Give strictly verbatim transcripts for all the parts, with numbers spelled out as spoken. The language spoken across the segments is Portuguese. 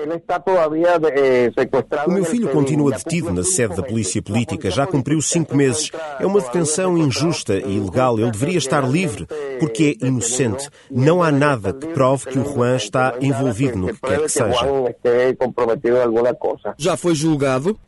O meu filho continua detido na sede da polícia política. Já cumpriu cinco meses. É uma detenção injusta e ilegal. Ele deveria estar livre, porque é inocente. Não há nada que prove que o Juan está envolvido no que quer que seja. Já foi julgado?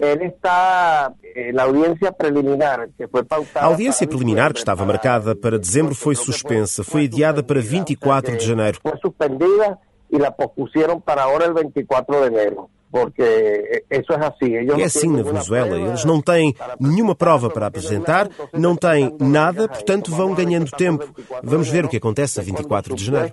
A audiência preliminar, que estava marcada para dezembro, foi suspensa. Foi adiada para vinte e quatro de janeiro. Foi suspendida e la pospuseram para agora, o vinte e quatro de janeiro. Porque isso é assim. É assim na Venezuela. Eles não têm nenhuma prova para apresentar, não têm nada, portanto vão ganhando tempo. Vamos ver o que acontece a vinte e quatro de janeiro.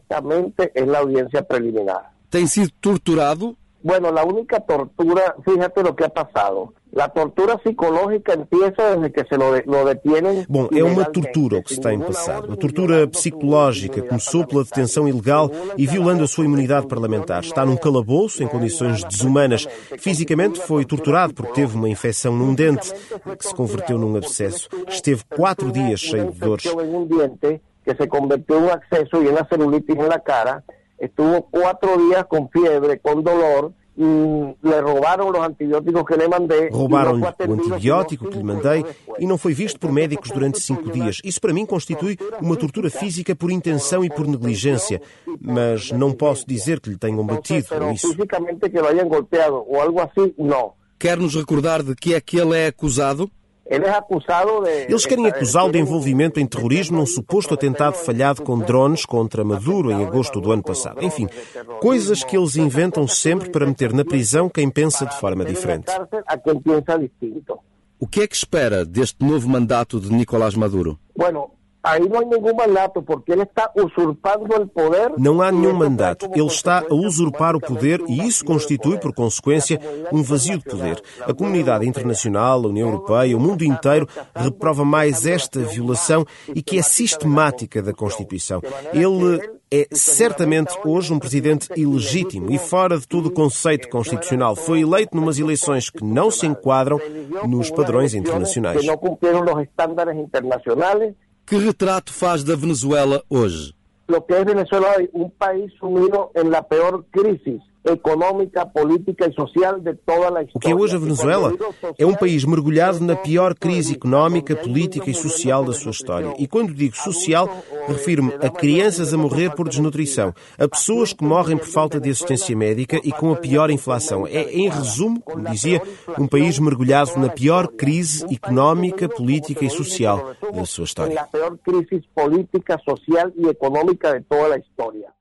Tem sido torturado? Bueno, la única tortura, fíjate lo que ha pasado. La tortura psicológica empieza desde que se lo, lo detienen. Bom, é uma tortura o que se tem passado. A tortura psicológica começou pela detenção ilegal e violando a sua imunidade parlamentar. Está num calabouço em condições desumanas. Fisicamente foi torturado porque teve uma infecção num dente que se converteu num abscesso. Esteve quatro dias cheio de dores. Que se convertiu em um abscesso e uma celulite na cara. Estuvo cuatro días con fiebre, con dolor, y le robaron los antibióticos que le mandé. Roubaram-lhe o antibiótico que lhe mandei e não foi visto por médicos durante cinco dias. Isso para mim constitui uma tortura física por intenção e por negligência, mas não posso dizer que lhe tenham batido ou isso. Fisicamente que lo hayan golpeado ou algo assim, não. Quer-nos recordar de que é que ele é acusado? Eles querem acusá-lo de envolvimento em terrorismo num suposto atentado falhado com drones contra Maduro em agosto do ano passado. Enfim, coisas que eles inventam sempre para meter na prisão quem pensa de forma diferente. O que é que espera deste novo mandato de Nicolás Maduro? Aí não há nenhum mandato, porque ele está usurpando o poder. Não há nenhum mandato. Ele está a usurpar o poder e isso constitui, por consequência, um vazio de poder. A comunidade internacional, a União Europeia, o mundo inteiro reprova mais esta violação e que é sistemática da Constituição. Ele é certamente hoje um presidente ilegítimo e fora de todo o conceito constitucional. Foi eleito numas eleições que não se enquadram nos padrões internacionais. Que não cumpriram os estándares internacionais. Que retrato faz da Venezuela hoje? Lo que es Venezuela hoy, un país sumido en la peor crisis económica, política e social de toda a história. O que é hoje a Venezuela? É um país mergulhado na pior crise económica, política e social da sua história. E quando digo social, refiro-me a crianças a morrer por desnutrição, a pessoas que morrem por falta de assistência médica e com a pior inflação. É, em resumo, como dizia, um país mergulhado na pior crise económica, política e social da sua história. A pior crise política, social e económica de toda a história.